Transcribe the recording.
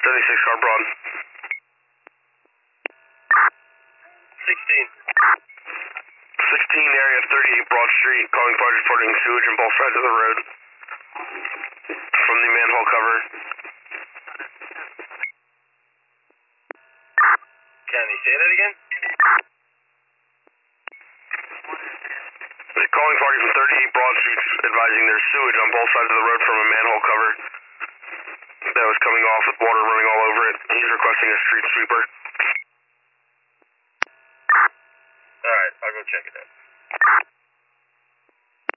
76 car Broad. 16. 16 area 38 Broad Street, calling fire reporting sewage on both sides of the road. From the manhole cover. Can you say that again? Calling party from 38 Broad Street advising there's sewage on both sides of the road from a manhole cover that was coming off with water running all over it. He's requesting a street sweeper. Alright, I'll go check it out.